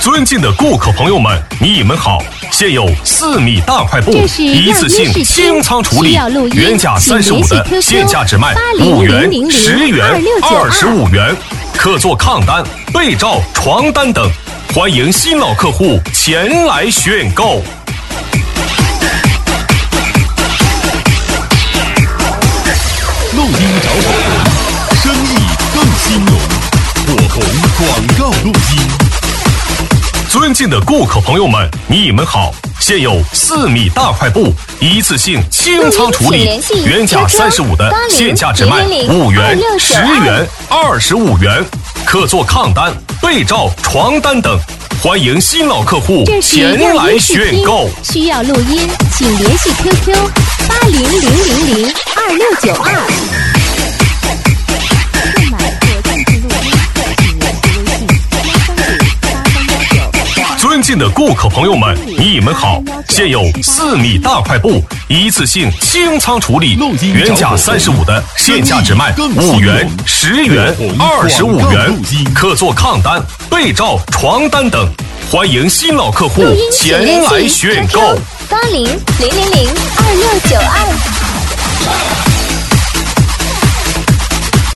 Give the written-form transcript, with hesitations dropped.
尊敬的顾客朋友们，你们好！现有4米大块布，一次性清仓处理，原价35的，现价只卖5元、10元、25元，可做炕单、被罩、床单等，欢迎新老客户前来选购。 录音找口红，生意更兴隆。火红广告录音。 尊敬的顾客朋友们，你们好！现有4米大块布，一次性清仓处理，原价35的，现价只卖5元、10元、25元，可做炕单、被罩、床单等，欢迎新老客户前来选购。 需要录音，请联系 QQ8000026992。 尊敬的顾客朋友们，你们好！现有4米大块布，一次性清仓处理，原价35的，现价只卖5元、10元、25元，可做炕单、被罩、床单等，欢迎新老客户前来选购。 8000026992。